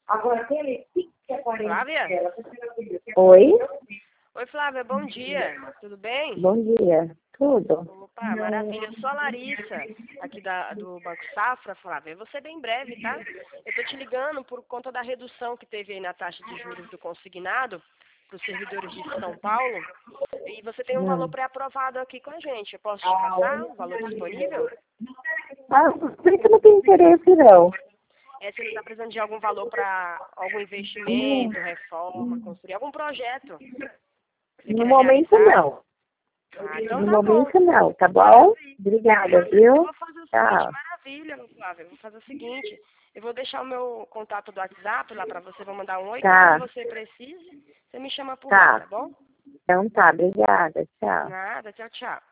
Agora, aquele que aparece Flávia? dela, oi? Oi, Flávia, bom dia. Tudo bem? Bom dia. Tudo? Opa, maravilha. Eu sou a Larissa, aqui do Banco Safra, Flávia. Eu vou ser bem breve, tá? Eu tô te ligando por conta da redução que teve aí na taxa de juros do consignado para os servidores de São Paulo. E você tem um valor pré-aprovado aqui com a gente. Eu posso te passar o valor disponível? Ah, por que eu não tenho interesse, não? Você não está precisando de algum valor para algum investimento, reforma, construir algum projeto que você No queira momento, realizar? não. Ah, então No tá bom. momento, não, tá bom? Maravilha. Obrigada, Eu viu? vou fazer o seguinte, Tchau. maravilha, Flávia. Eu vou fazer o seguinte, eu vou deixar o meu contato do WhatsApp lá para você, vou mandar um oi. Caso Tá, você precise, você me chama por lá, tá. tá bom? Então tá, obrigada, tchau. Nada, tchau, tchau.